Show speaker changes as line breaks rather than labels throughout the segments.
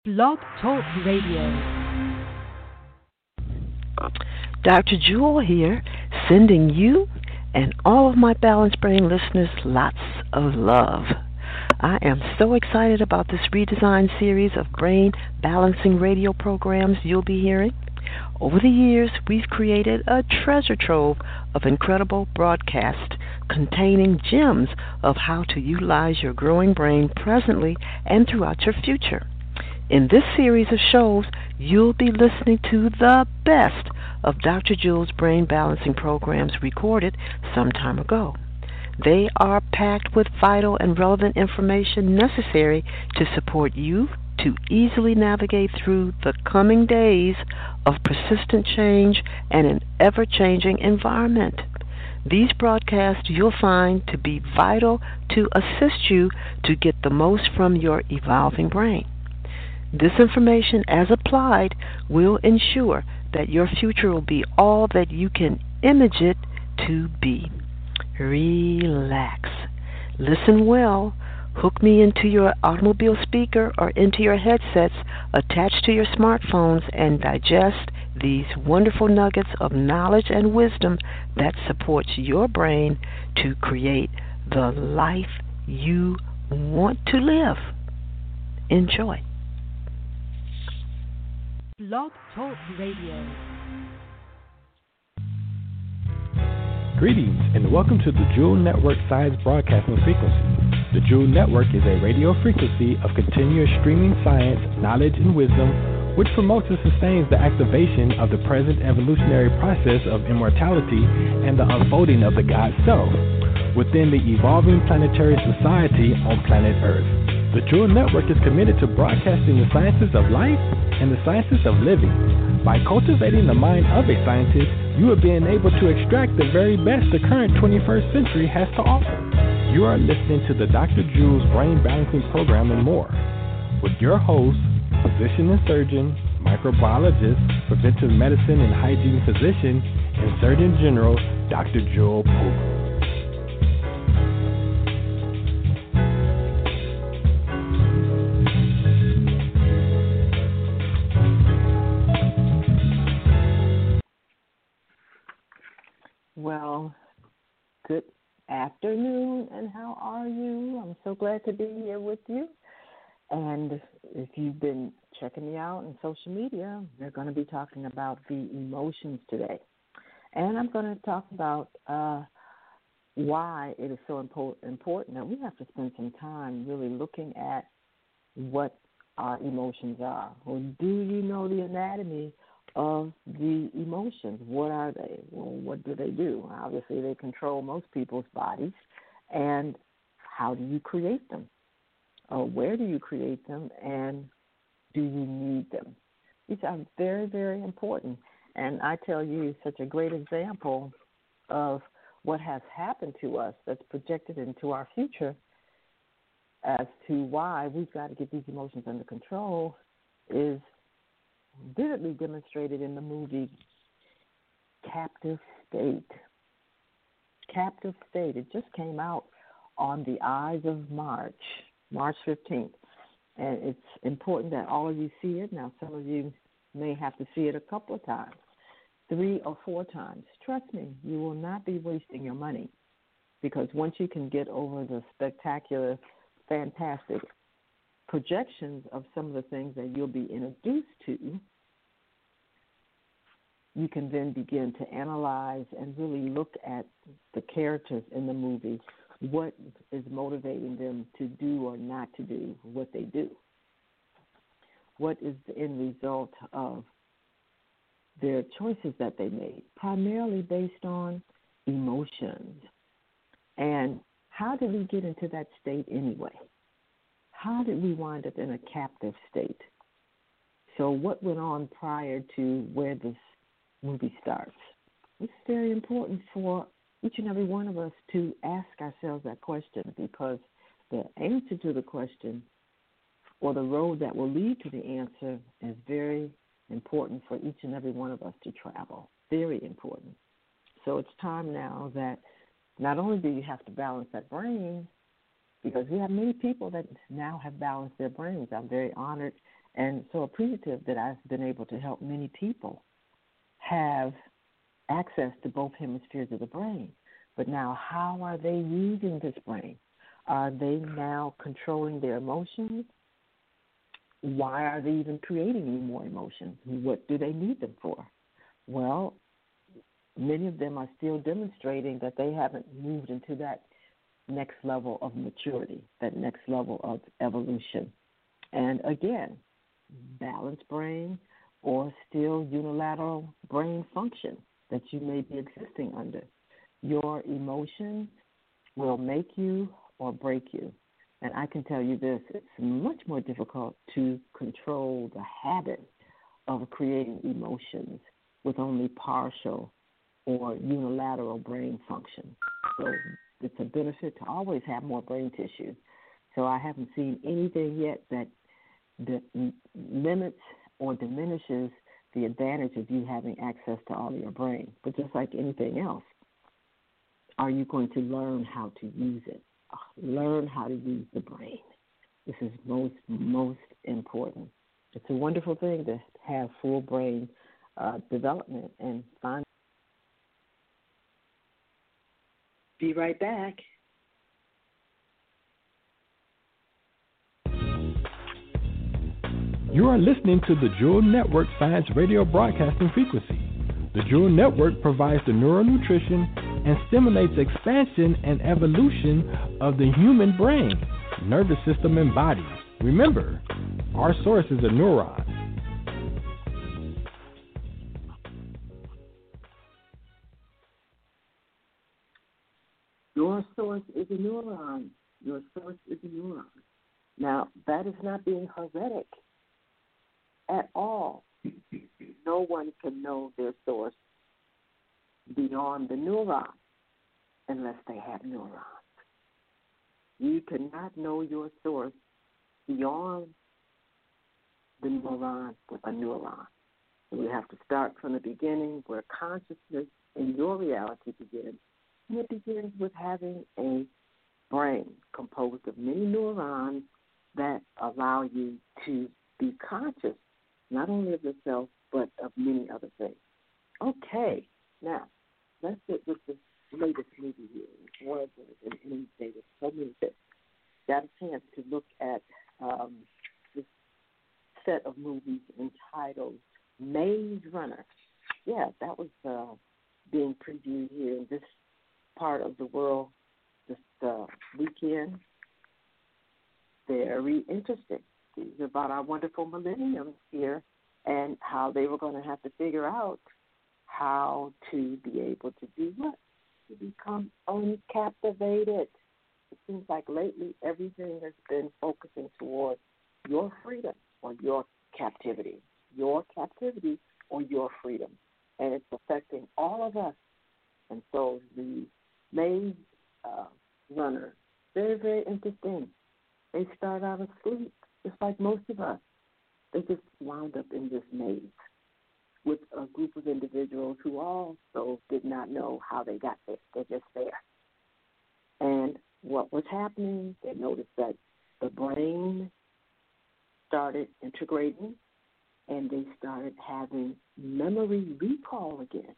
Blog Talk Radio.
Dr. Jewel here, sending you and all of my Balanced Brain listeners lots of love. I am so excited about this redesigned series of brain balancing radio programs you'll be hearing. Over the years, we've created a treasure trove of incredible broadcasts containing gems of how to utilize your growing brain presently and throughout your future. In this series of shows, you'll be listening to the best of Dr. Jewel's brain balancing programs recorded some time ago. They are packed with vital and relevant information necessary to support you to easily navigate through the coming days of persistent change and an ever-changing environment. These broadcasts you'll find to be vital to assist you to get the most from your evolving brain. This information, as applied, will ensure that your future will be all that you can image it to be. Relax. Listen well. Hook me into your automobile speaker or into your headsets attached to your smartphones and digest these wonderful nuggets of knowledge and wisdom that supports your brain to create the life you want to live. Enjoy.
Blog Talk Radio.
Greetings and welcome to the Jewel Network Science Broadcasting Frequency. The Jewel Network is a radio frequency of continuous streaming science, knowledge, and wisdom, which promotes and sustains the activation of the present evolutionary process of immortality and the unfolding of the God Self within the evolving planetary society on planet Earth. The Jewel Network is committed to broadcasting the sciences of life and the sciences of living. By cultivating the mind of a scientist, you are being able to extract the very best the current 21st century has to offer. You are listening to the Dr. Jewel's Brain Balancing Program and more, with your host, physician and surgeon, microbiologist, preventive medicine and hygiene physician, and Surgeon General, Dr. Jewel Poole.
Well, good afternoon, and how are you? I'm so glad to be here with you. And if you've been checking me out on social media, we're going to be talking about the emotions today. And I'm going to talk about why it is so important that we have to spend some time really looking at what our emotions are. Or do you know the anatomy of the emotions? What are they? Well, what do they do? Obviously, they control most people's bodies. And how do you create them? Where do you create them? And do you need them? These are very, very important. And I tell you, such a great example of what has happened to us that's projected into our future as to why we've got to get these emotions under control is vividly demonstrated in the movie Captive State. Captive State. It just came out on the Ides of March 15th. And it's important that all of you see it. Now, some of you may have to see it a couple of times, 3 or 4 times. Trust me, you will not be wasting your money, because once you can get over the spectacular, fantastic projections of some of the things that you'll be introduced to, you can then begin to analyze and really look at the characters in the movie, what is motivating them to do or not to do what they do. What is the end result of their choices that they made, primarily based on emotions. And how did we get into that state anyway? How did we wind up in a captive state? So what went on prior to where this movie starts? It's very important for each and every one of us to ask ourselves that question, because the answer to the question, or the road that will lead to the answer, is very important for each and every one of us to travel. Very important. So it's time now that not only do you have to balance that brain, because we have many people that now have balanced their brains. I'm very honored
And so appreciative that I've been able to help many people have access to both hemispheres of the brain. But now, how are they using this brain? Are they now controlling their emotions? Why are they even creating any more emotions? What do they need them for? Well, many of them are still demonstrating that they haven't moved into that next level of maturity, that next level of evolution. And again, balanced brain or still unilateral brain function that you may be existing under. Your emotions will make you or break you. And I can tell you this, it's much more difficult to control the habit of creating emotions with only partial or unilateral brain function. So it's a benefit to always have more brain tissue. So I haven't seen anything yet that limits or diminishes the advantage of you having access to all of your brain. But just like anything else, are you going to learn how to use it? Learn how to use the brain. This is most important. It's a wonderful thing to have full brain development and find. Be right back.
You are listening to the Jewel Network Science Radio Broadcasting Frequency. The Jewel Network provides the neural nutrition and stimulates expansion and evolution of the human brain, nervous system, and body. Remember, our source is a neuron.
Your source is a neuron. Your source is a neuron. Now, that is not being heretic at all. No one can know their source beyond the neuron unless they have neurons. You cannot know your source beyond the neuron with a neuron. So we have to start from the beginning where consciousness in your reality begins. And it begins with having a brain composed of many neurons that allow you to be conscious not only of yourself but of many other things. Okay, now let's get with this latest movie here. One of the there's so many things. Got a chance to look at this set of movies entitled Maze Runner. Yeah, that was being previewed here in this part of the world this weekend. Very interesting. It's about our wonderful millenniums here and how they were going to have to figure out how to be able to do what? To become uncaptivated. It seems like lately everything has been focusing towards your freedom or your captivity or your freedom. And it's affecting all of us. And so the Maze Runner, very, very interesting. They start out asleep, just like most of us. They just wound up in this maze with a group of individuals who also did not know how they got there. They're just there. And what was happening, they noticed that the brain started integrating and they started having memory recall again.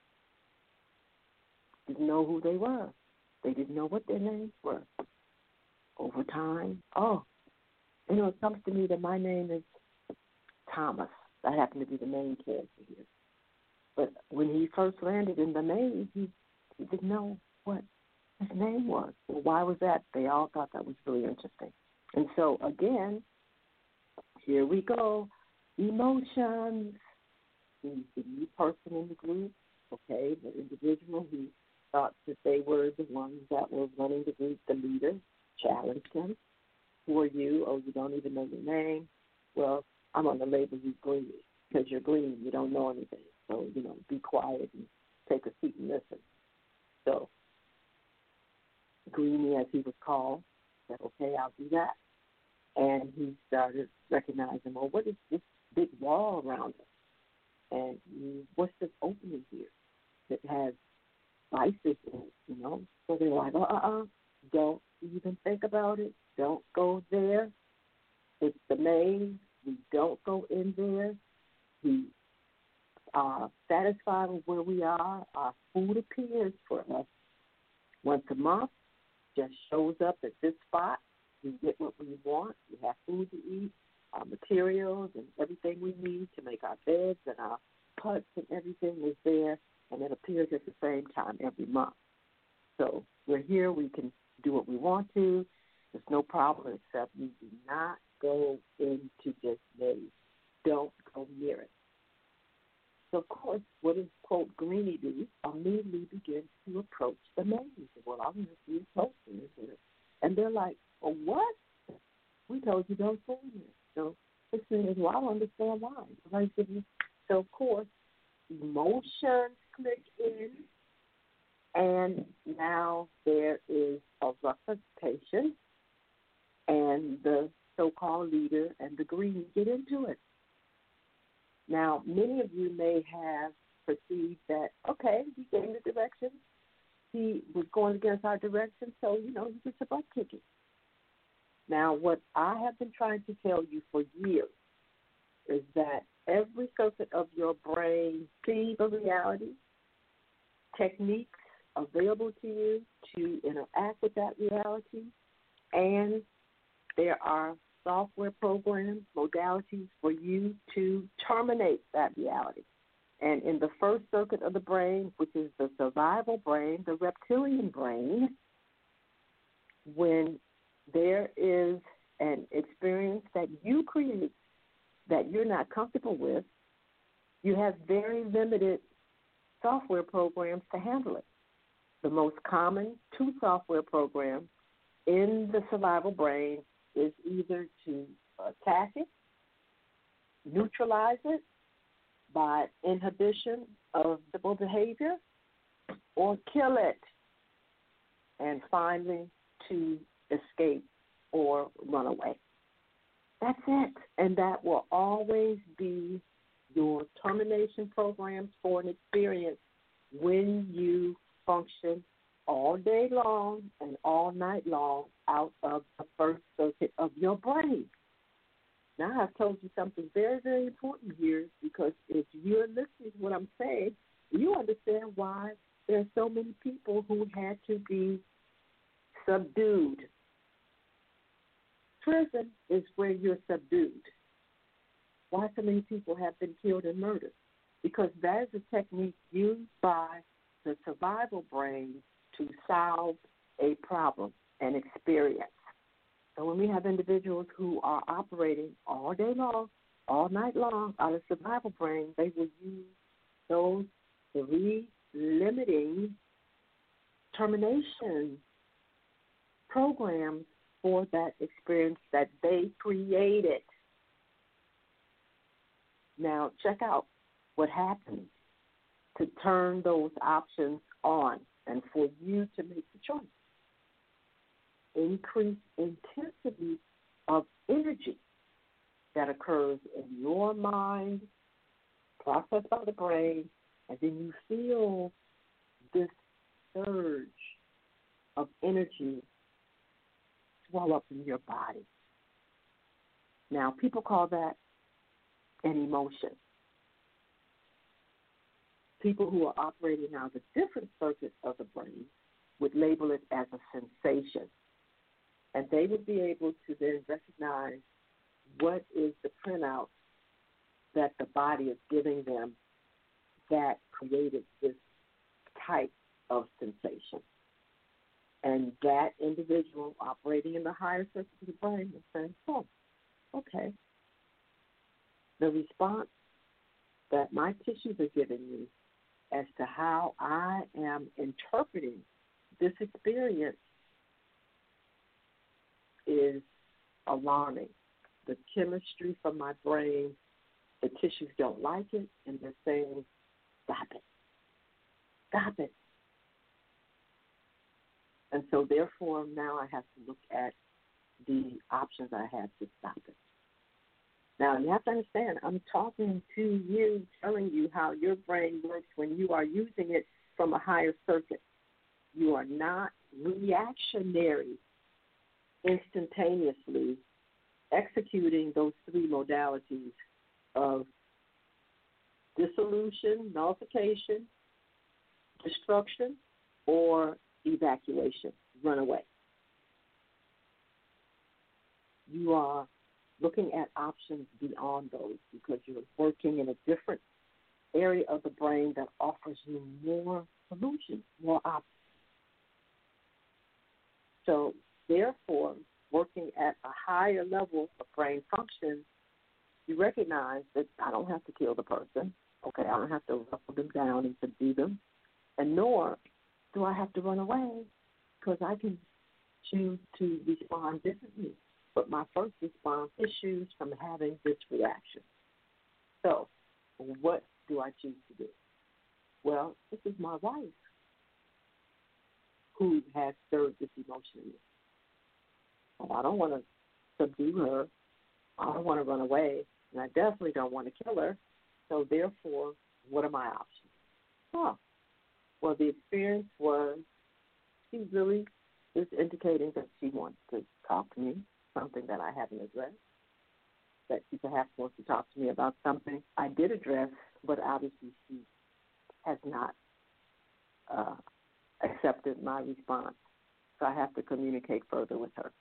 Didn't know who they were. They didn't know what their names were. Over time, it comes to me that my name is Thomas. I happen to be the main character here. But when he first landed in the maze, he didn't know what his name was. Well, why was that? They all thought that was really interesting. And so, again, here we go. Emotions. He's the new person in the group, okay, the individual who thought that they were the ones that were running the group, the leader, challenged him. Who are you? Oh, you don't even know your name. Well, I'm going to label you green because you're green. You don't know anything. So, be quiet and take a seat and listen. So, Greenie, as he was called, said, okay, I'll do that. And he started recognizing, well, what is this big wall around us? And what's this opening here that has vices in it, So they're like, don't even think about it. Don't go there. It's the maze. We don't go in there. We are satisfied with where we are. Our food appears for us once a month, just shows up at this spot. We get what we want. We have food to eat, our materials and everything we need to make our beds and our huts and everything is there, and it appears at the same time every month. So we're here. We can do what we want to. There's no problem except we do not go into this maze. Don't go near it. So, of course, what does, quote, Greenie do? Immediately begins to approach the maze. Well, I'm going to see a poster in it. And they're like, oh, what? We told you don't go in there. So this thing is, well, I don't understand why. So, of course, emotions click in, and now there is a representation, and the so-called leader and the Greenie get into it. Now, many of you may have perceived that, okay, he gave the direction. He was going against our direction, so, he gets a butt kicking. Now, what I have been trying to tell you for years is that every circuit of your brain sees a reality, techniques available to you to interact with that reality, and there are software programs, modalities for you to terminate that reality. And in the first circuit of the brain, which is the survival brain, the reptilian brain, when there is an experience that you create that you're not comfortable with, you have very limited software programs to handle it. The most common two software programs in the survival brain is either to attack it, neutralize it by inhibition of the behavior, or kill it, and finally to escape or run away. That's it. And that will always be your termination programs for an experience when you function all day long and all night long out of the first circuit of your brain. Now, I've told you something very, very important here, because if you're listening to what I'm saying, you understand why there are so many people who had to be subdued. Prison is where you're subdued. Why so many people have been killed and murdered? Because that is a technique used by the survival brain to solve a problem, an experience. So when we have individuals who are operating all day long, all night long out of survival brain, they will use those three limiting termination programs for that experience that they created. Now, check out what happens to turn those options on and for you to make the choice. Increased intensity of energy that occurs in your mind, processed by the brain, and then you feel this surge of energy swell up in your body. Now, people call that an emotion. People who are operating out of a different circuit of the brain would label it as a sensation. And they would be able to then recognize what is the printout that the body is giving them that created this type of sensation. And that individual operating in the higher circuit of the brain is saying, oh, okay. The response that my tissues are giving me as to how I am interpreting this experience is alarming. The chemistry from my brain, the tissues don't like it, and they're saying, stop it. Stop it. And so, therefore, now I have to look at the options I have to stop it. Now, you have to understand, I'm talking to you, telling you how your brain works when you are using it from a higher circuit. You are not reactionary instantaneously executing those three modalities of dissolution, nullification, destruction, or evacuation, run away. You are looking at options beyond those because you're working in a different area of the brain that offers you more solutions, more options. So, therefore, working at a higher level of brain function, you recognize that I don't have to kill the person. Okay, I don't have to ruffle them down and subdue them. And nor do I have to run away because I can choose to respond differently. But my first response issues from having this reaction. So, what do I choose to do? Well, this is my wife who has stirred this emotion in me. And I don't want to subdue her. I don't want to run away. And I definitely don't want to kill her. So, therefore, what are my options? Oh, well, the experience was she really is indicating that she wants to talk to me, something that I haven't addressed, that she perhaps wants to talk to me about something I did address, but obviously she has not accepted my response. So I have to communicate further with her.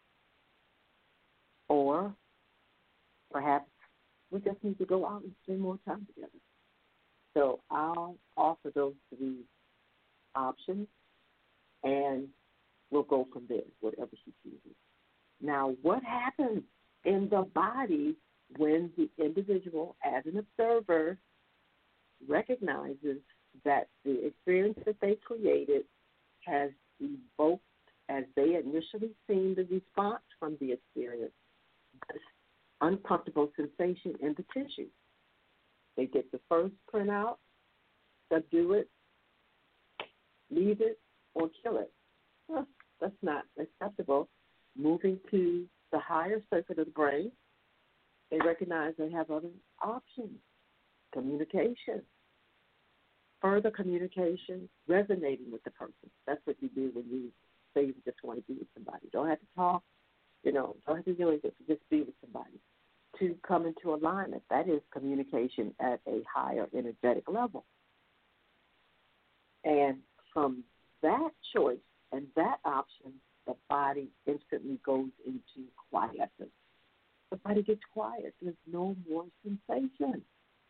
Or perhaps we just need to go out and spend more time together. So I'll offer those three options, and we'll go from there, whatever she chooses. Now, what happens in the body when the individual, as an observer, recognizes that the experience that they created has evoked, as they initially seen the response from the experience, this uncomfortable sensation in the tissue? They get the first printout, subdue it, leave it, or kill it. Well, that's not acceptable. Moving to the higher circuit of the brain, they recognize they have other options. Communication, further communication, resonating with the person. That's what you do when you say you just want to be with somebody. You don't have to talk, don't have to do anything, just be with somebody. To come into alignment, that is communication at a higher energetic level. And from that choice and that option, the body instantly goes into quiescence. The body gets quiet. There's no more sensation.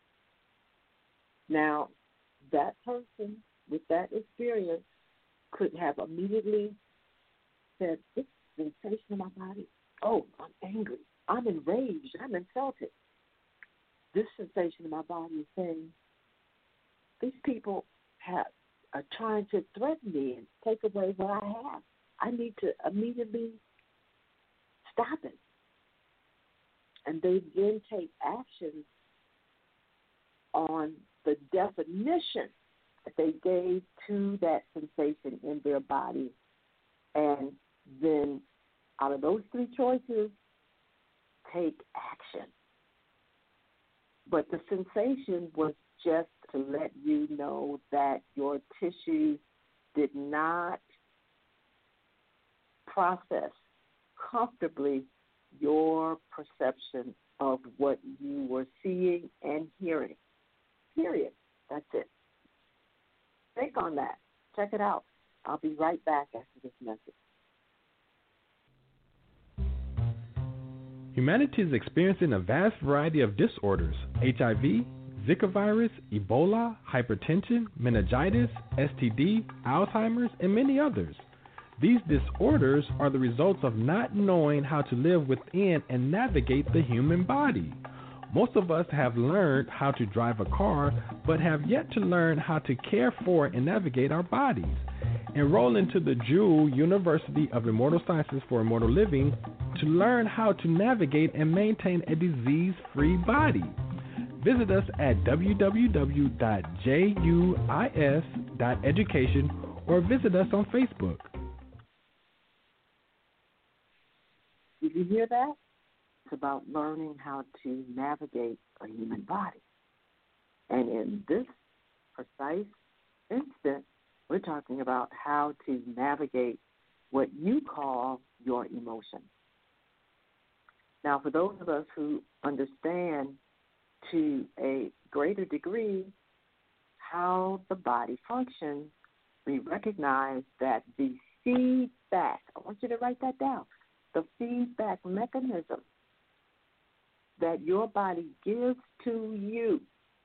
Now, that person with that experience could have immediately said, this sensation in my body, oh, I'm angry, I'm enraged, I'm insulted. This sensation in my body is saying, these people are trying to threaten me and take away what I have. I need to immediately stop it. And they then take action on the definition that they gave to that sensation in their body. And then out of those three choices, take action. But the sensation was just to let you know that your tissue did not process comfortably your perception of what you were seeing and hearing. Period. That's it. Think on that. Check it out. I'll be right back after this message.
Humanity is experiencing a vast variety of disorders: HIV, Zika virus, Ebola, hypertension, meningitis, STD, Alzheimer's, and many others. These disorders are the results of not knowing how to live within and navigate the human body. Most of us have learned how to drive a car, but have yet to learn how to care for and navigate our bodies. Enroll into the Jewel University of Immortal Sciences for Immortal Living to learn how to navigate and maintain a disease-free body. Visit us at www.juis.education or visit us on Facebook.
Did you hear that? It's about learning how to navigate a human body. And in this precise instant, we're talking about how to navigate what you call your emotions. Now, for those of us who understand to a greater degree how the body functions, we recognize that the feedback, I want you to write that down, the feedback mechanism that your body gives to you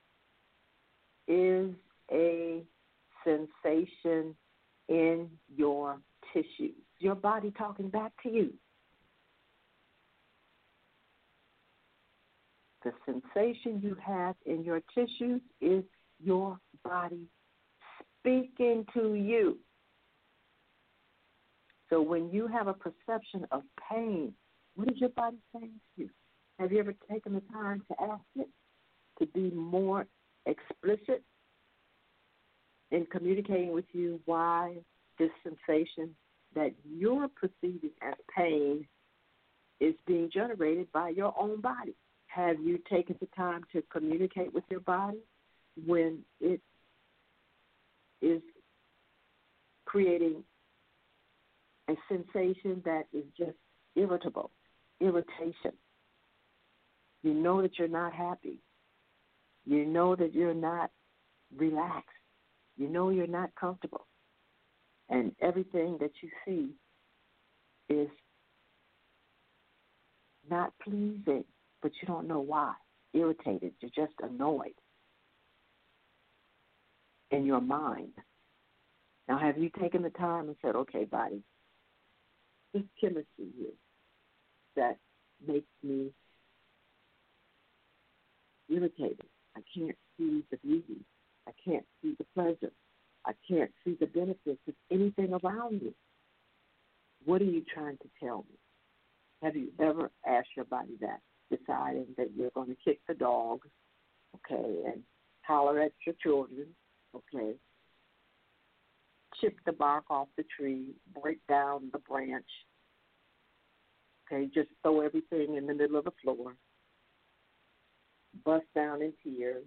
is a sensation in your tissues. Your body talking back to you. The sensation you have in your tissues is your body speaking to you. So when you have a perception of pain, what is your body saying to you? Have you ever taken the time to ask it to be more explicit in communicating with you why this sensation that you're perceiving as pain is being generated by your own body? Have you taken the time to communicate with your body when it is creating a sensation that is just irritable, irritation? You know that you're not happy. You know that you're not relaxed. You know you're not comfortable. And everything that you see is not pleasing, but you don't know why. Irritated, you're just annoyed in your mind. Now, have you taken the time and said, okay, body, this chemistry here that makes me irritated. I can't see the beauty. I can't see the pleasure. I can't see the benefits of anything around me. What are you trying to tell me? Have you ever asked your body that, deciding that you're going to kick the dog, okay, and holler at your children, okay, chip the bark off the tree, break down the branch, okay, just throw everything in the middle of the floor, bust down in tears?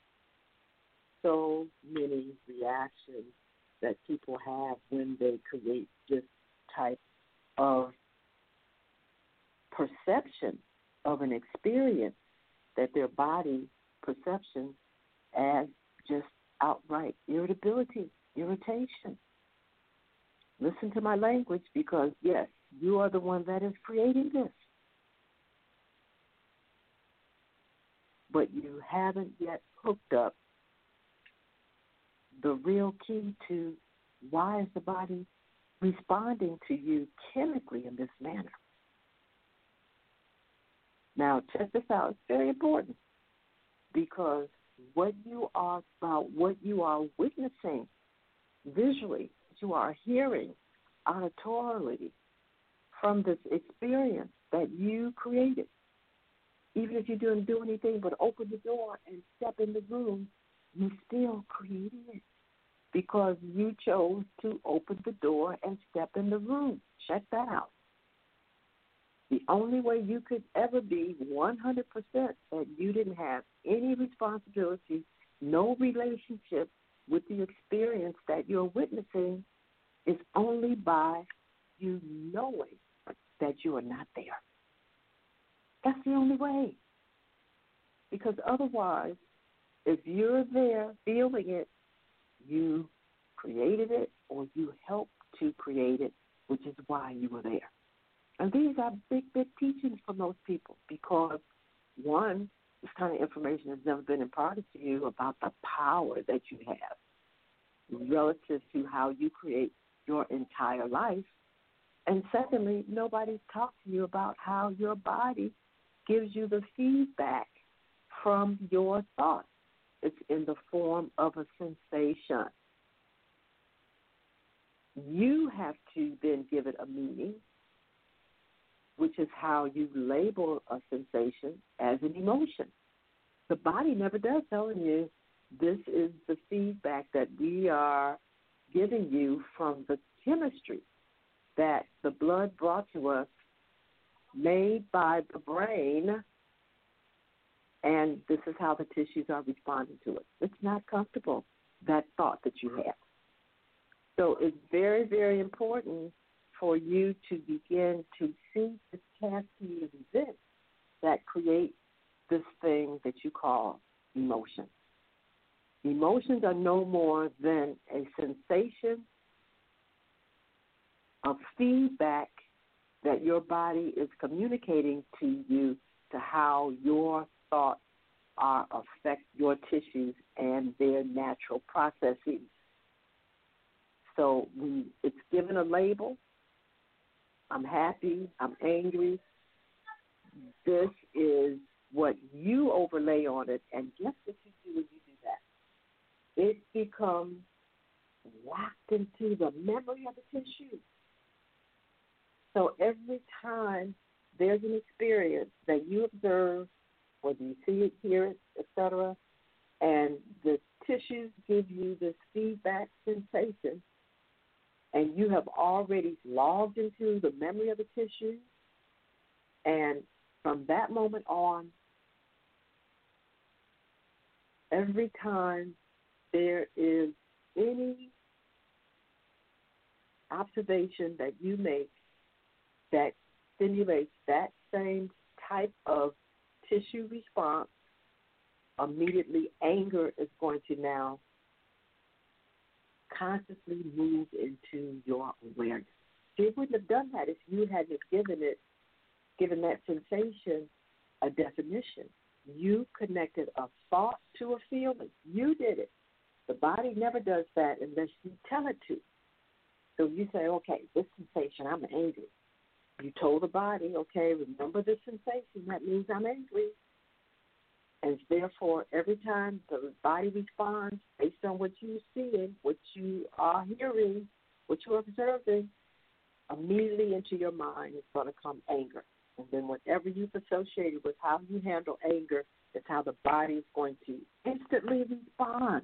So many reactions that people have when they create this type of perception of an experience that their body perception as just outright irritability, irritation. Listen to my language, because, yes, you are the one that is creating this. But you haven't yet hooked up the real key to why is the body responding to you chemically in this manner. Now, check this out. It's very important, because what you are witnessing visually, what you are hearing auditorily from this experience that you created, even if you didn't do anything but open the door and step in the room, you still created it because you chose to open the door and step in the room. Check that out. The only way you could ever be 100% that you didn't have any responsibility, no relationship with the experience that you're witnessing, is only by you knowing that you are not there. That's the only way. Because otherwise, if you're there feeling it, you created it or you helped to create it, which is why you were there. And these are big teachings for most people, because, one, this kind of information has never been imparted to you about the power that you have relative to how you create your entire life. And secondly, nobody's talked to you about how your body gives you the feedback from your thoughts. It's in the form of a sensation. You have to then give it a meaning, which is how you label a sensation as an emotion. The body never does, telling you this is the feedback that we are giving you from the chemistry that the blood brought to us, made by the brain, and this is how the tissues are responding to it. It's not comfortable, that thought that you have. So it's very, very important for you to begin to see the cascade of events that create this thing that you call emotion. Emotions are no more than a sensation of feedback that your body is communicating to you to how your thoughts affect your tissues and their natural processes. So when it's given a label, I'm happy, I'm angry, this is what you overlay on it, and guess what you do when you do that? It becomes locked into the memory of the tissue. So every time there's an experience that you observe, whether you see it, hear it, etc., and the tissues give you this feedback sensation, and you have already logged into the memory of the tissue, and from that moment on, every time there is any observation that you make that stimulates that same type of tissue response, immediately anger is going to now consciously move into your awareness. You wouldn't have done that if you hadn't given that sensation a definition. You connected a thought to a feeling. You did it. The body never does that unless you tell it to. So you say, okay, this sensation, I'm angry. You told the body, okay, remember this sensation, that means I'm angry. And therefore, every time the body responds based on what you're seeing, what you are hearing, what you're observing, immediately into your mind is going to come anger. And then whatever you've associated with how you handle anger is how the body is going to instantly respond.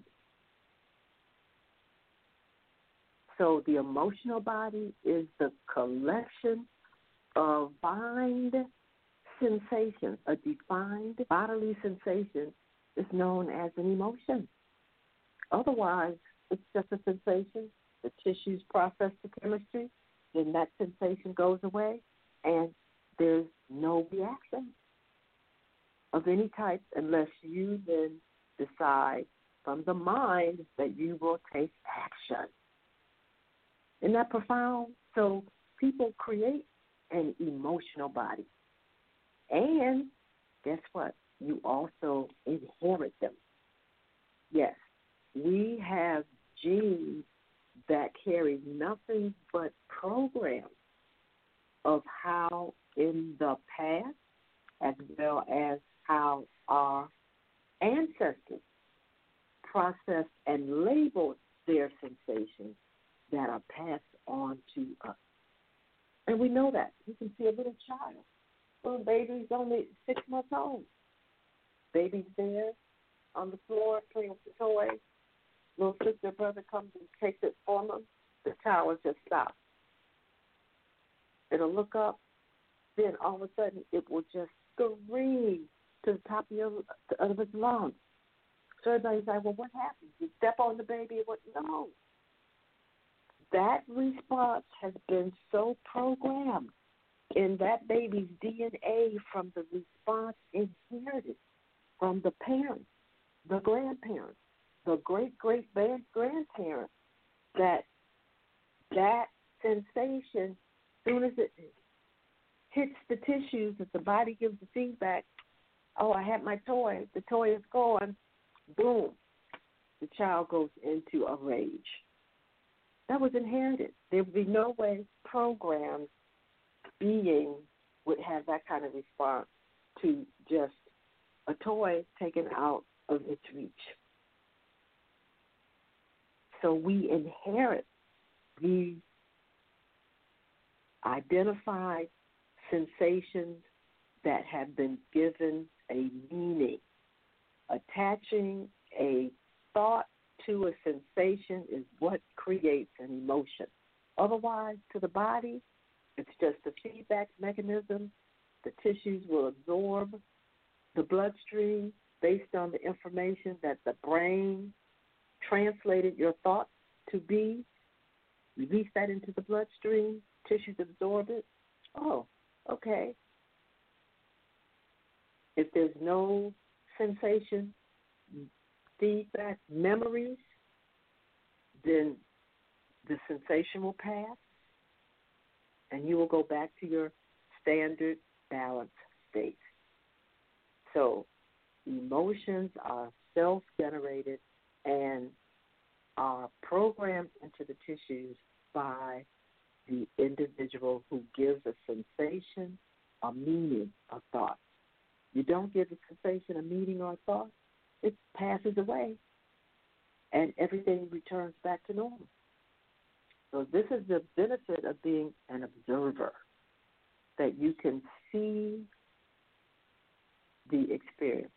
So the emotional body is the collection of defined sensations. A defined bodily sensation is known as an emotion. Otherwise, it's just a sensation. The tissues process the chemistry, then that sensation goes away, and there's no reaction of any type unless you then decide from the mind that you will take action. Isn't that profound? So people create an emotional body. And guess what? You also inherit them. Yes, we have genes that carry nothing but programs of how in the past, as well as how our ancestors processed and labeled their sensations that are passed on to us. And we know that. You can see a little child. Little baby's only 6 months old. Baby's there on the floor playing with the toy. Little sister, brother comes and takes it from them. The child will just stop. It'll look up. Then all of a sudden, it will just scream to the top of its lungs. So everybody's like, well, what happened? You step on the baby? What? No. That response has been so programmed in that baby's DNA from the response inherited from the parents, the grandparents, the great-great-grandparents, that sensation, as soon as it hits the tissues, that the body gives the feedback, oh, I had my toy, the toy is gone, boom, the child goes into a rage. That was inherited. There would be no way programmed being would have that kind of response to just a toy taken out of its reach. So we inherit these identified sensations that have been given a meaning. Attaching a thought to a sensation is what creates an emotion. Otherwise, to the body, it's just a feedback mechanism. The tissues will absorb the bloodstream based on the information that the brain translated your thoughts to be. Release that into the bloodstream. Tissues absorb it. Oh, okay. If there's no sensation, feedback, memories, then the sensation will pass, and you will go back to your standard balanced state. So emotions are self-generated and are programmed into the tissues by the individual who gives a sensation, a meaning, a thought. You don't give the sensation a meaning or a thought, it passes away, and everything returns back to normal. So this is the benefit of being an observer, that you can see the experience,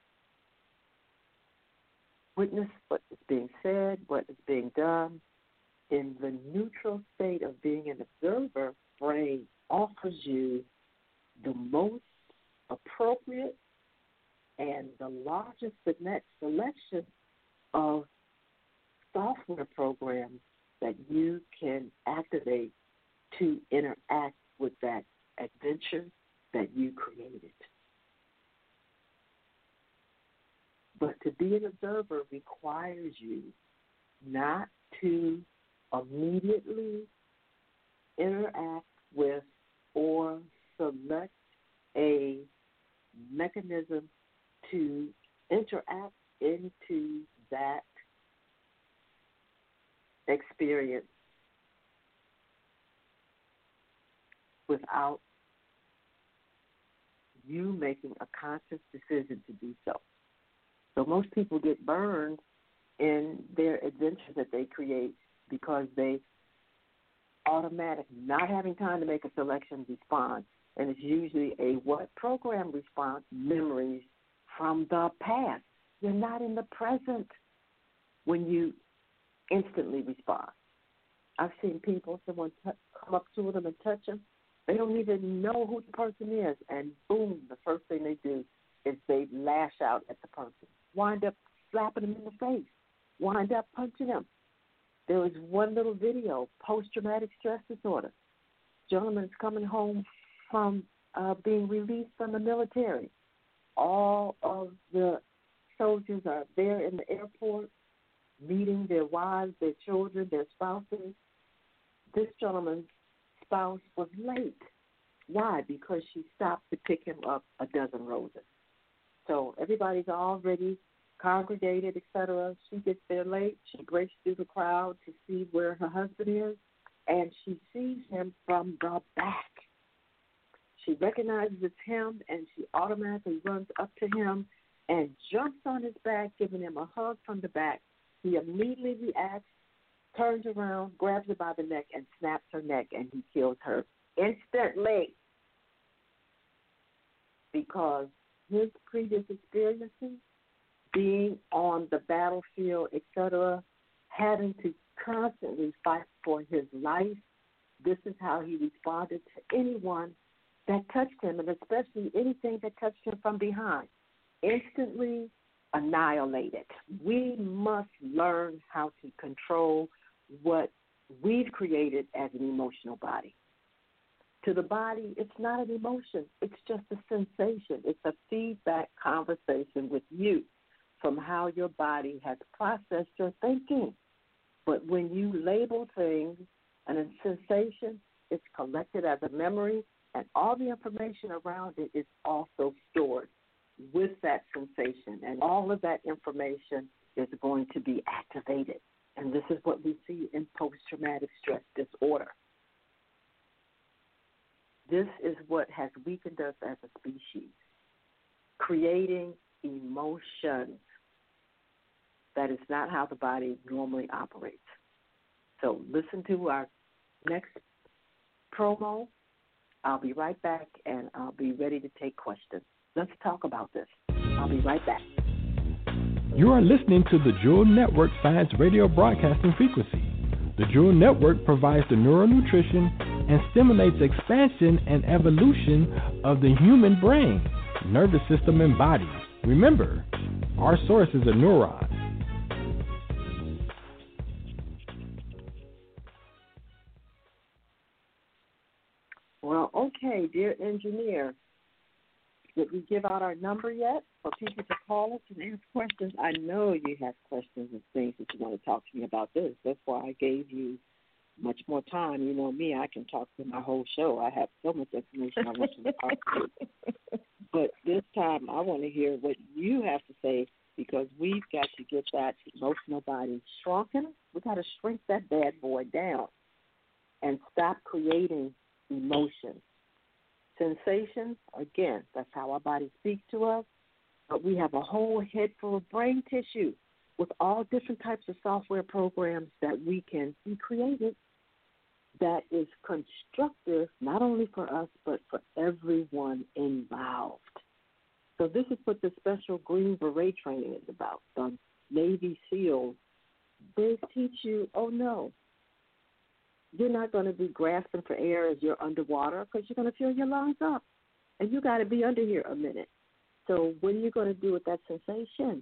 witness what is being said, what is being done. In the neutral state of being an observer, brain offers you the most appropriate and the largest selection of software programs that you can activate to interact with that adventure that you created. But to be an observer requires you not to immediately interact with or select a mechanism to interact into that experience without you making a conscious decision to do so. So most people get burned in their adventures that they create because they automatically, not having time to make a selection, respond. And it's usually a what program response? Memories from the past. You're not in the present when you instantly respond. I've seen people, someone come up to them and touch them. They don't even know who the person is. And boom, the first thing they do is they lash out at the person, wind up slapping them in the face, wind up punching them. There was one little video, post-traumatic stress disorder. Gentleman's coming home from being released from the military. All of the soldiers are there in the airport, meeting their wives, their children, their spouses. This gentleman's spouse was late. Why? Because she stopped to pick him up a dozen roses. So everybody's already congregated, etc. She gets there late. She breaks through the crowd to see where her husband is, and she sees him from the back. She recognizes it's him, and she automatically runs up to him and jumps on his back, giving him a hug from the back. He immediately reacts, turns around, grabs her by the neck, and snaps her neck, and he kills her instantly because his previous experiences, being on the battlefield, etc., having to constantly fight for his life, this is how he responded to anyone that touched him, and especially anything that touched him from behind. Instantly annihilated. We must learn how to control what we've created as an emotional body. To the body, it's not an emotion. It's just a sensation. It's a feedback conversation with you from how your body has processed your thinking. But when you label things and a sensation, it's collected as a memory, and all the information around it is also stored with that sensation. And all of that information is going to be activated. And this is what we see in post-traumatic stress disorder. This is what has weakened us as a species, creating emotions. That is not how the body normally operates. So listen to our next promo. I'll be right back, and I'll be ready to take questions. Let's talk about this. I'll be right back.
You are listening to the Jewel Network Science Radio Broadcasting Frequency. The Jewel Network provides the neural nutrition and stimulates expansion and evolution of the human brain, nervous system, and body. Remember, our source is a neuron.
Well, okay, dear engineer, Did we give out our number yet for people to call us and ask questions? I know you have questions and things that you want to talk to me about this. That's why I gave you much more time. You know me, I can talk to my whole show. I have so much information I want to talk to. But this time I want to hear what you have to say, because we've got to get that emotional body shrunken. We've got to shrink that bad boy down and stop creating emotions. Sensations, again, that's how our body speaks to us. But we have a whole head full of brain tissue with all different types of software programs that we can be created that is constructive not only for us but for everyone involved. So this is what the special Green Beret training is about. The Navy SEALs, they teach you, oh no, you're not going to be grasping for air as you're underwater, because you're going to fill your lungs up. And you got to be under here a minute. So what are you going to do with that sensation?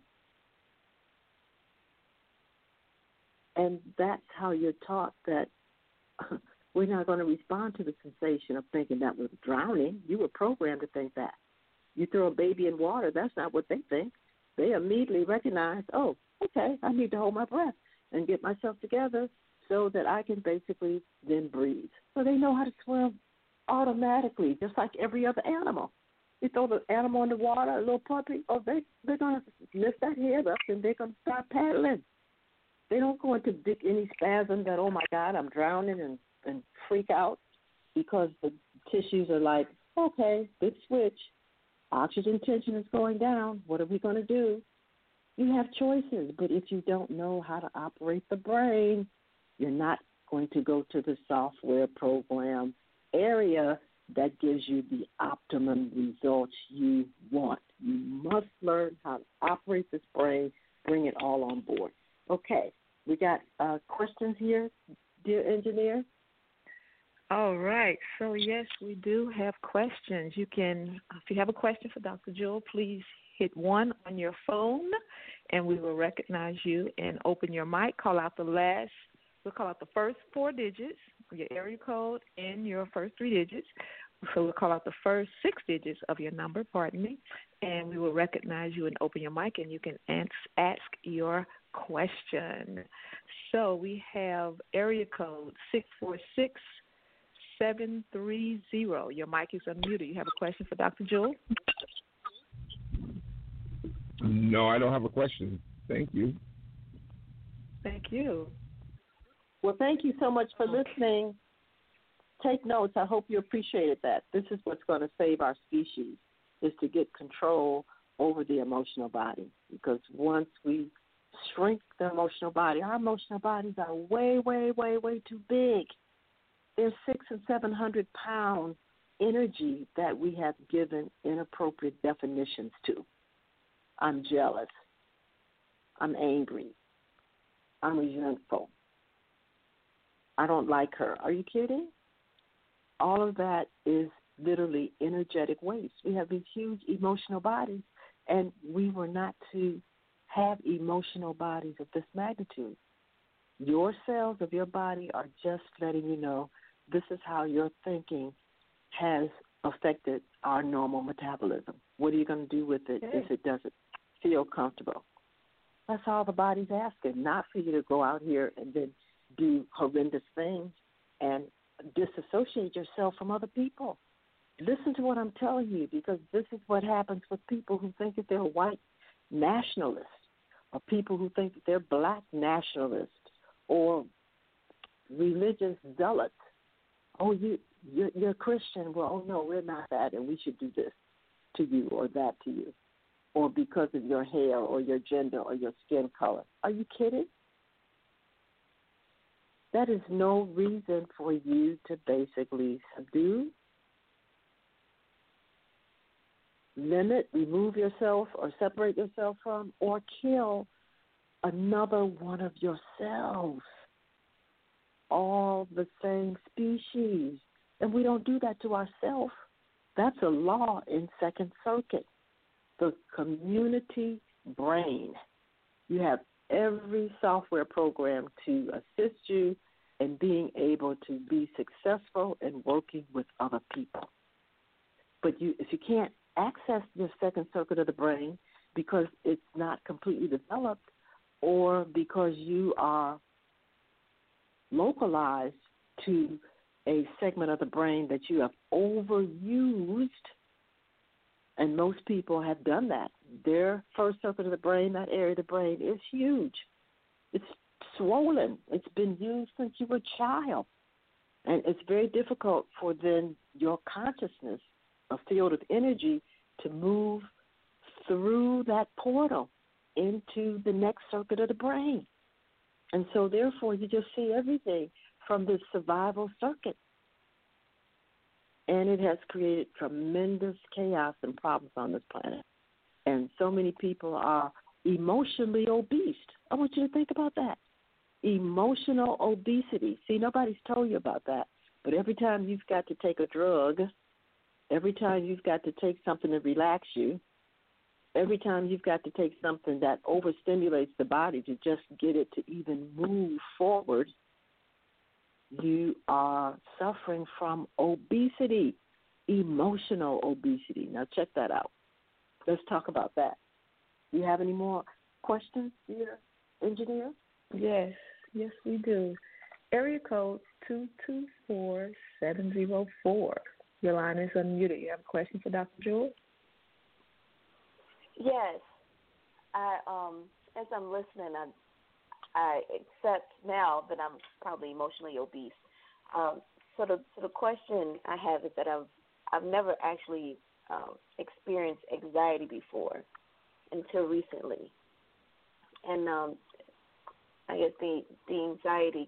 And that's how you're taught that we're not going to respond to the sensation of thinking that we're drowning. You were programmed to think that. You throw a baby in water, that's not what they think. They immediately recognize, oh, okay, I need to hold my breath and get myself together so that I can basically then breathe. So they know how to swim automatically, just like every other animal. You throw the animal in the water, a little puppy, they're going to lift that head up and they're going to start paddling. They don't go into any spasm that, oh, my God, I'm drowning and freak out, because the tissues are like, okay, big switch. Oxygen tension is going down. What are we going to do? You have choices, but if you don't know how to operate the brain, you're not going to go to the software program area that gives you the optimum results you want. You must learn how to operate this brain, bring it all on board. Okay, we got questions here, dear engineer?
All right. So, yes, we do have questions. You can, if you have a question for Dr. Jewel, please hit 1 on your phone, and we will recognize you and open your mic. We'll call out the first 4 digits, your area code, and your first 3 digits. So we'll call out the first 6 digits of your number, and we will recognize you and open your mic, and you can ask your question. So we have area code 646. 730. Your mic is unmuted. You have a question for Dr. Jewel?
No, I don't have a question. Thank you.
Thank you.
Well, thank you so much for listening. Take notes. I hope you appreciated that. This is what's going to save our species, is to get control over the emotional body. Because once we shrink the emotional body, our emotional bodies are way, way, way, way too big. There's 600 and 700 pound energy that we have given inappropriate definitions to. I'm jealous. I'm angry. I'm resentful. I don't like her. Are you kidding? All of that is literally energetic waste. We have these huge emotional bodies, and we were not to have emotional bodies of this magnitude. Your cells of your body are just letting you know this is how your thinking has affected our normal metabolism. What are you going to do with it if it doesn't feel comfortable? That's all the body's asking, not for you to go out here and then do horrendous things and disassociate yourself from other people. Listen to what I'm telling you, because this is what happens with people who think that they're white nationalists, or people who think that they're black nationalists, or religious zealots. Oh, you're Christian. Well, oh, no, we're not that, and we should do this to you or that to you, or because of your hair or your gender or your skin color. Are you kidding? That is no reason for you to basically subdue, limit, remove yourself, or separate yourself from, or kill another one of yourselves. All the same species. And we don't do that to ourselves. That's a law in Second Circuit. The community brain. You have every software program to assist you in being able to be successful in working with other people. But if you can't access your second circuit of the brain because it's not completely developed or because you are localized to a segment of the brain that you have overused, and most people have done that. Their first circuit of the brain, that area of the brain, is huge. It's swollen. It's been used since you were a child. And it's very difficult for then your consciousness, a field of energy, to move through that portal into the next circuit of the brain. And so, therefore, you just see everything from this survival circuit. And it has created tremendous chaos and problems on this planet. And so many people are emotionally obese. I want you to think about that. Emotional obesity. See, nobody's told you about that. But every time you've got to take a drug, every time you've got to take something to relax you, every time you've got to take something that overstimulates the body to just get it to even move forward, you are suffering from obesity, emotional obesity. Now, check that out. Let's talk about that. Do you have any more questions, dear engineer?
Yes, we do. Area code 224704. Your line is unmuted. You have a question for Dr. Jewel?
Yes. As I'm listening, I accept now that I'm probably emotionally obese. So the question I have is that I've never actually experienced anxiety before until recently, and I guess the anxiety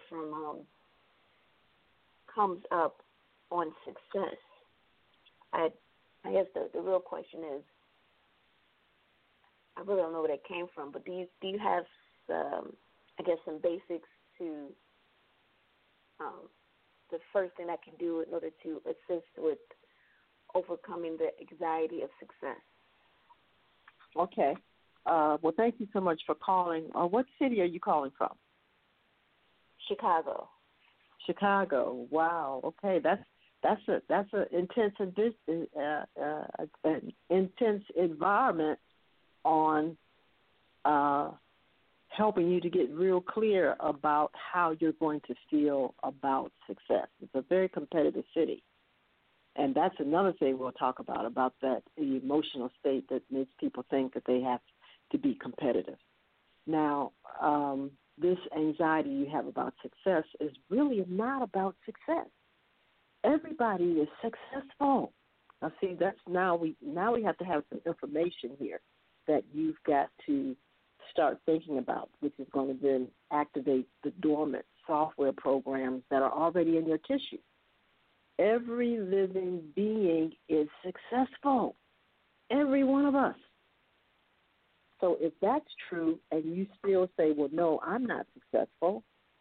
comes up on success. I guess the real question is, I really don't know where that came from, but do you have some basics to the first thing I can do in order to assist with overcoming the anxiety of success?
Okay. Well, thank you so much for calling. What city are you calling from?
Chicago.
Chicago. Wow. Okay, that's an intense intense environment on helping you to get real clear about how you're going to feel about success. It's a very competitive city. And that's another thing we'll talk about that emotional state that makes people think that they have to be competitive. Now, this anxiety you have about success is really not about success. Everybody is successful. Now, see, now we have to have some information here that you've got to start thinking about, which is going to then activate the dormant software programs that are already in your tissue. Every living being is successful, every one of us. So if that's true and you still say, well, no, I'm not successful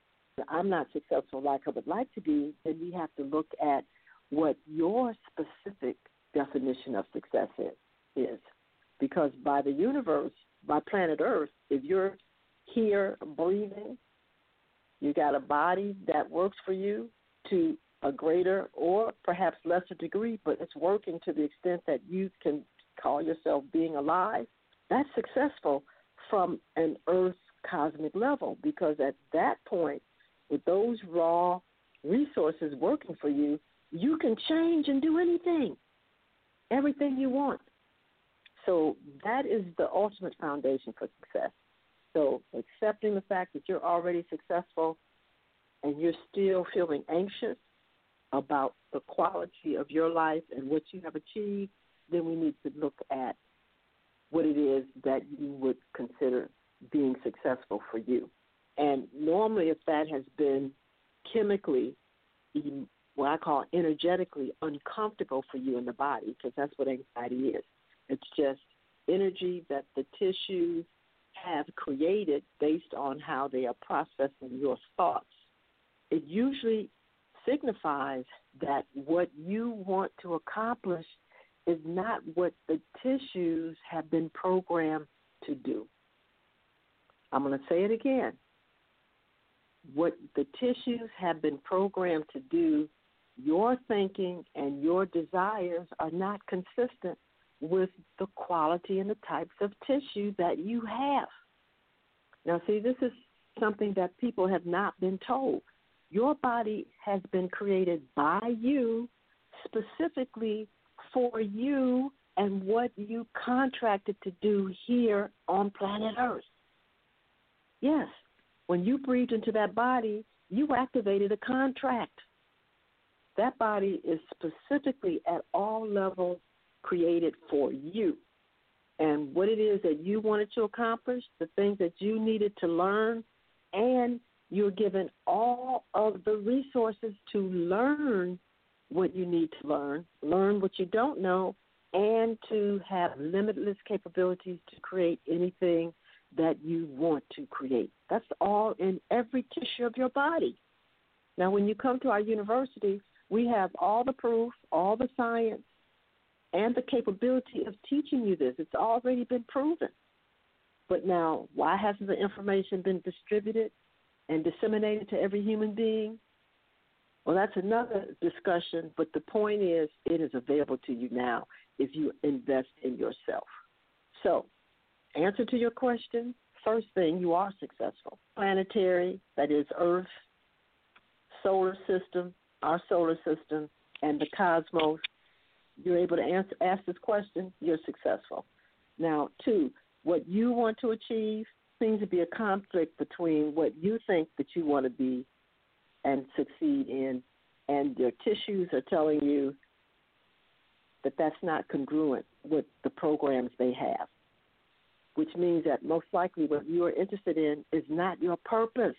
like I would like to be, then we have to look at what your specific definition of success is. Because by the universe, by planet Earth, if you're here breathing, you got a body that works for you to a greater or perhaps lesser degree, but it's working to the extent that you can call yourself being alive, that's successful from an Earth cosmic level, because at that point, with those raw resources working for you, you can change and do everything you want. So that is the ultimate foundation for success. So accepting the fact that you're already successful and you're still feeling anxious about the quality of your life and what you have achieved, then we need to look at what it is that you would consider being successful for you. And normally if that has been chemically, what I call energetically uncomfortable for you in the body, because that's what anxiety is. It's just energy that the tissues have created based on how they are processing your thoughts. It usually signifies that what you want to accomplish is not what the tissues have been programmed to do. I'm going to say it again. What the tissues have been programmed to do, your thinking and your desires are not consistent with the quality and the types of tissue that you have. Now, see, this is something that people have not been told. Your body has been created by you, specifically for you and what you contracted to do here on planet Earth. Yes, when you breathed into that body, you activated a contract. That body is specifically at all levels created for you. And what it is that you wanted to accomplish, the things that you needed to learn, and you're given all of the resources to learn what you need to learn what you don't know, and to have limitless capabilities to create anything that you want to create. That's all in every tissue of your body. Now, when you come to our university, we have all the proof, all the science, and the capability of teaching you this. It's already been proven. But now, why hasn't the information been distributed and disseminated to every human being? Well, that's another discussion, but the point is it is available to you now if you invest in yourself. So, answer to your question, first thing, you are successful. Planetary, that is Earth, solar system, our solar system, and the cosmos, you're able to ask this question, you're successful. Now, 2, what you want to achieve seems to be a conflict between what you think that you want to be and succeed in, and your tissues are telling you that that's not congruent with the programs they have, which means that most likely what you are interested in is not your purpose.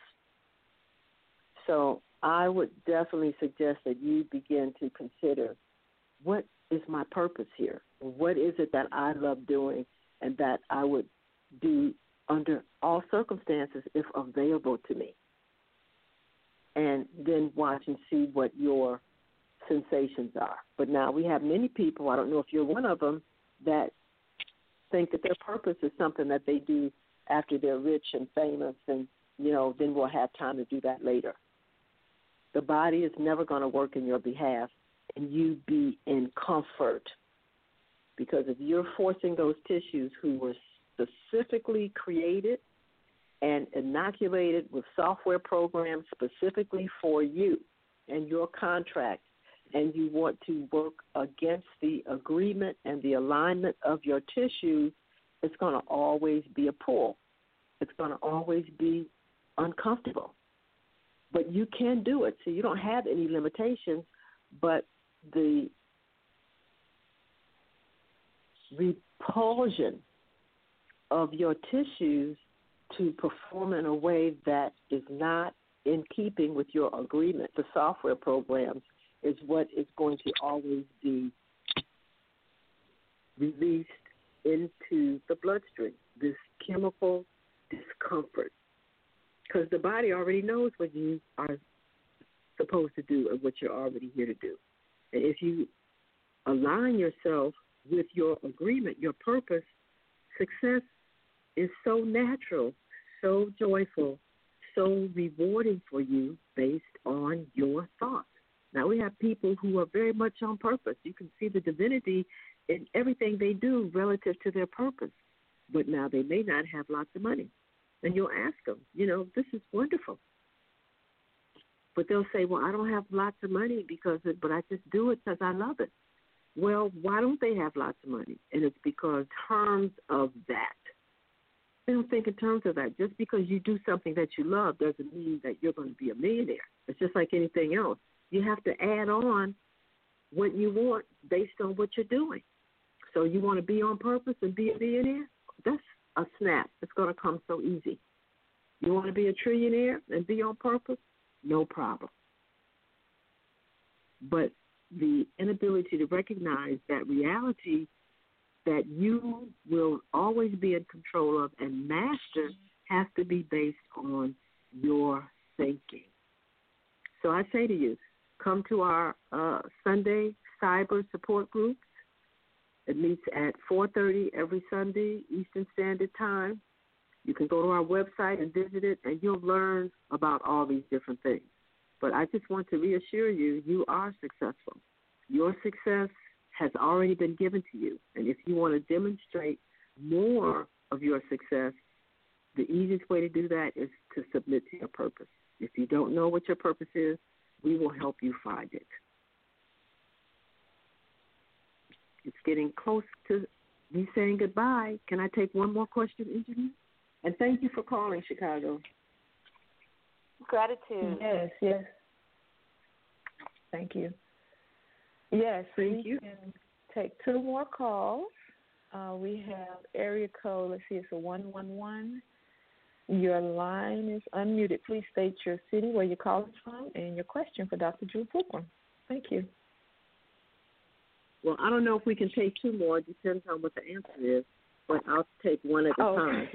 So I would definitely suggest that you begin to consider, what is my purpose here? What is it that I love doing and that I would do under all circumstances if available to me? And then watch and see what your sensations are. But now we have many people, I don't know if you're one of them, that think that their purpose is something that they do after they're rich and famous and, then we'll have time to do that later. The body is never going to work in your behalf, and you be in comfort. Because if you're forcing those tissues who were specifically created and inoculated with software programs specifically for you and your contract, and you want to work against the agreement and the alignment of your tissues, it's going to always be a pull. It's going to always be uncomfortable. But you can do it, so you don't have any limitations, but the repulsion of your tissues to perform in a way that is not in keeping with your agreement, the software programs, is what is going to always be released into the bloodstream, this chemical discomfort. Because the body already knows what you are supposed to do and what you're already here to do. And if you align yourself with your agreement, your purpose, success is so natural, so joyful, so rewarding for you based on your thoughts. Now, we have people who are very much on purpose. You can see the divinity in everything they do relative to their purpose. But now they may not have lots of money. And you'll ask them, this is wonderful. But they'll say, well, I don't have lots of money but I just do it because I love it. Well, why don't they have lots of money? And it's because in terms of that. They don't think in terms of that. Just because you do something that you love doesn't mean that you're going to be a millionaire. It's just like anything else. You have to add on what you want based on what you're doing. So you want to be on purpose and be a millionaire? That's a snap. It's going to come so easy. You want to be a trillionaire and be on purpose? No problem. But the inability to recognize that reality that you will always be in control of and master has to be based on your thinking. So I say to you, come to our Sunday cyber support groups. It meets at 4:30 every Sunday, Eastern Standard Time. You can go to our website and visit it, and you'll learn about all these different things. But I just want to reassure you, you are successful. Your success has already been given to you. And if you want to demonstrate more of your success, the easiest way to do that is to submit to your purpose. If you don't know what your purpose is, we will help you find it. It's getting close to me saying goodbye. Can I take one more question, Engineer? And thank you for calling, Chicago.
Gratitude.
Yes. Thank you. Yes,
thank you.
We can take two more calls. We have area code, let's see, it's a 111. Your line is unmuted. Please state your city, where you're calling from, and your question for Dr. Drew Pookrum. Thank you.
Well, I don't know if we can take two more. It depends on what the answer is, but I'll take one at a time.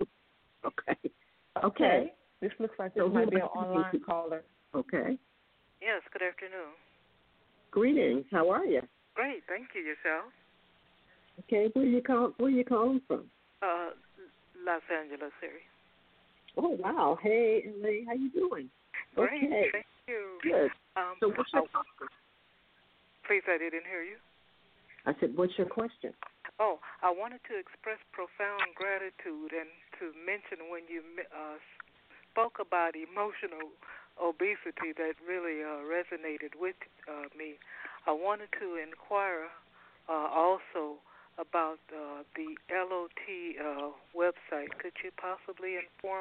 Okay.
This looks like this might be an online caller.
Okay.
Yes, good afternoon.
Greetings. How are you?
Great, thank you. Yourself?
Okay. Where are you calling from?
Los Angeles area.
Oh, wow. Hey, LA, how you doing?
Great,
okay.
Thank you.
Good. So what's your question?
Please, I didn't hear you.
I said, what's your question?
Oh, I wanted to express profound gratitude and to mention when you spoke about emotional obesity that really resonated with me. I wanted to inquire also about the LOT website. Could you possibly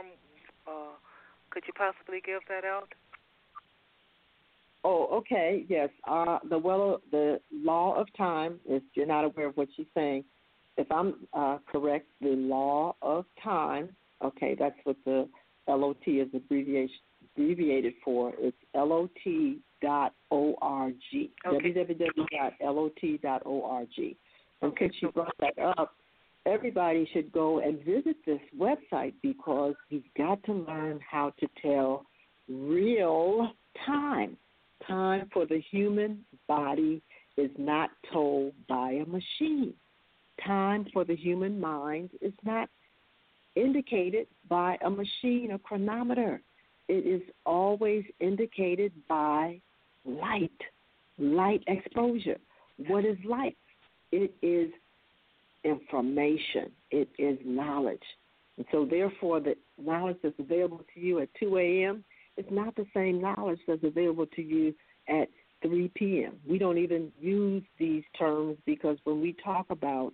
give that out?
Oh, okay. Yes. The law of time, if you're not aware of what she's saying, if I'm correct, the law of time, okay, that's what the LOT is abbreviated for. It's LOT.org,
okay.
www.lot.org. And since you brought that up, everybody should go and visit this website because you've got to learn how to tell real time. Time for the human body is not told by a machine. Time for the human mind is not indicated by a machine or chronometer. It is always indicated by light exposure. What is light? It is information. It is knowledge. And so, therefore, the knowledge that's available to you at 2 a.m. is not the same knowledge that's available to you at 3 p.m. We don't even use these terms because when we talk about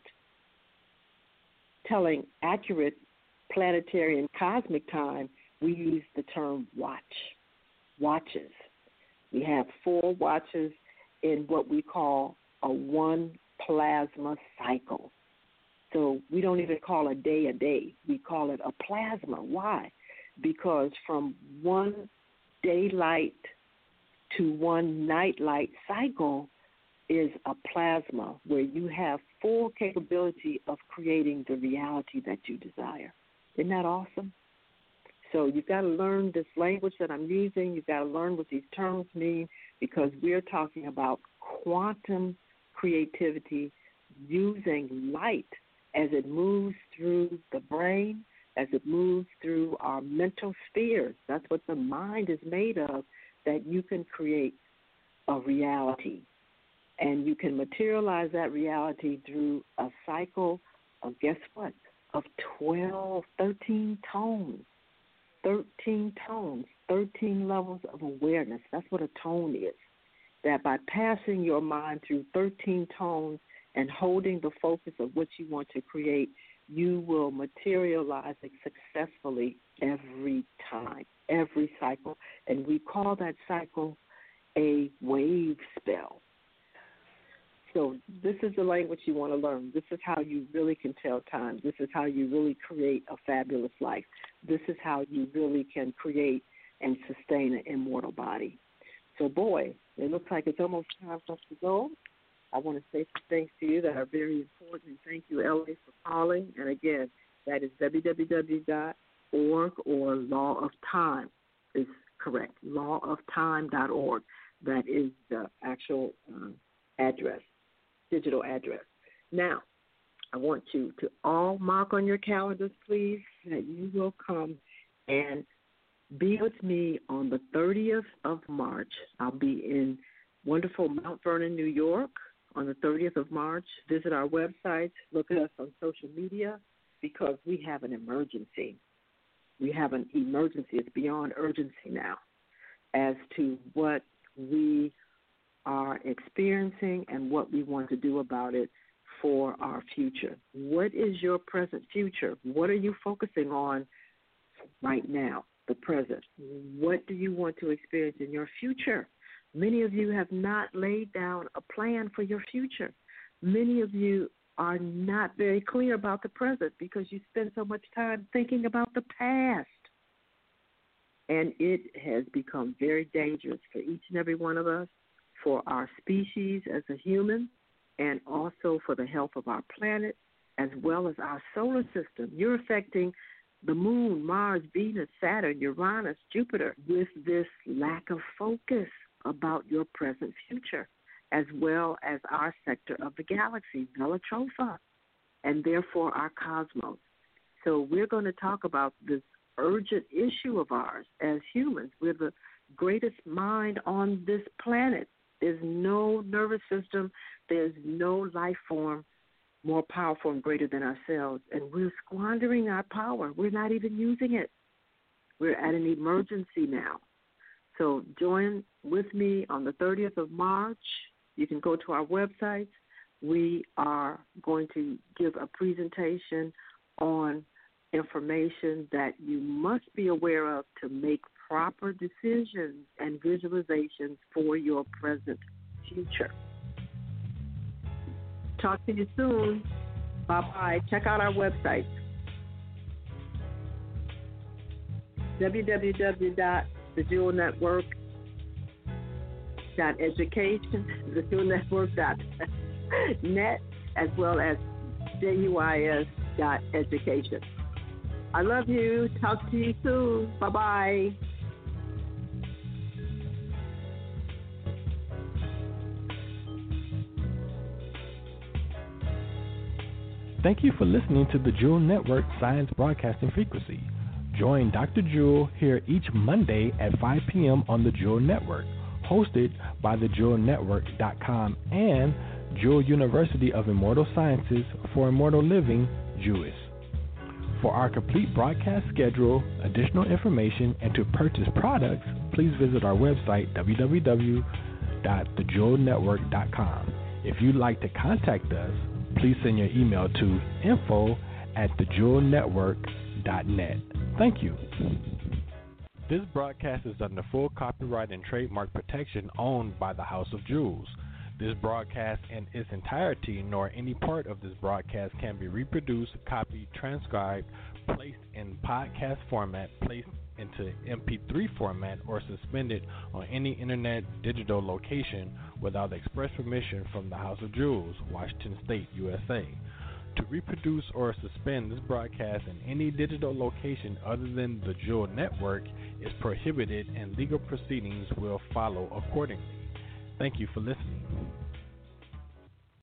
telling accurate planetary and cosmic time, we use the term watches. We have 4 watches in what we call a one plasma cycle. So we don't even call a day. We call it a plasma. Why? Because from one daylight to one nightlight cycle is a plasma where you have full capability of creating the reality that you desire. Isn't that awesome? So you've got to learn this language that I'm using. You've got to learn what these terms mean because we're talking about quantum creativity using light as it moves through the brain, as it moves through our mental spheres. That's what the mind is made of, that you can create a reality. And you can materialize that reality through a cycle of, guess what, of 13 tones. 13 tones, 13 levels of awareness. That's what a tone is. That by passing your mind through 13 tones and holding the focus of what you want to create, you will materialize it successfully every time, every cycle. And we call that cycle a wave spell. So this is the language you want to learn. This is how you really can tell time. This is how you really create a fabulous life. This is how you really can create and sustain an immortal body. So, boy, it looks like it's almost time for us to go. I want to say some things to you that are very important, and thank you, Ellie, for calling. And, again, that is www.org or Law of Time is correct, lawoftime.org. That is the actual address. Digital address. Now, I want you to all mark on your calendars, please, that you will come and be with me on the 30th of March. I'll be in wonderful Mount Vernon, New York, on the 30th of March. Visit our website. Look at us on social media because we have an emergency. We have an emergency. It's beyond urgency now as to what we are experiencing and what we want to do about it for our future. What is your present future? What are you focusing on right now, the present? What do you want to experience in your future? Many of you have not laid down a plan for your future. Many of you are not very clear about the present because you spend so much time thinking about the past. And it has become very dangerous for each and every one of us, for our species as a human, and also for the health of our planet, as well as our solar system. You're affecting the moon, Mars, Venus, Saturn, Uranus, Jupiter, with this lack of focus about your present future, as well as our sector of the galaxy, Velotropa, and therefore our cosmos. So we're going to talk about this urgent issue of ours as humans. We're the greatest mind on this planet. There's no nervous system, there's no life form more powerful and greater than ourselves, and we're squandering our power. We're not even using it. We're at an emergency now. So join with me on the 30th of March. You can go to our website. We are going to give a presentation on information that you must be aware of to make proper decisions and visualizations for your present future. Talk to you soon. Bye-bye. Check out our website, www.thejewelnetwork.education, thejewelnetwork.net, as well as JUIS.education. I love you. Talk to you soon. Bye-bye.
Thank you for listening to the Jewel Network Science Broadcasting Frequency. Join Dr. Jewel here each Monday at 5 p.m. on the Jewel Network, hosted by thejewelnetwork.com and Jewel University of Immortal Sciences for Immortal Living, JUIS. For our complete broadcast schedule, additional information, and to purchase products, please visit our website, www.thejewelnetwork.com. If you'd like to contact us, please send your email to info@thejewelnetwork.net. Thank you. This broadcast is under full copyright and trademark protection owned by the House of Jewels. This broadcast in its entirety, nor any part of this broadcast, can be reproduced, copied, transcribed, placed in podcast format, placed into MP3 format, or suspended on any internet digital location without the express permission from the House of Jewels, Washington State, USA. To reproduce or suspend this broadcast in any digital location other than the Jewel Network is prohibited, and legal proceedings will follow accordingly. Thank you for listening.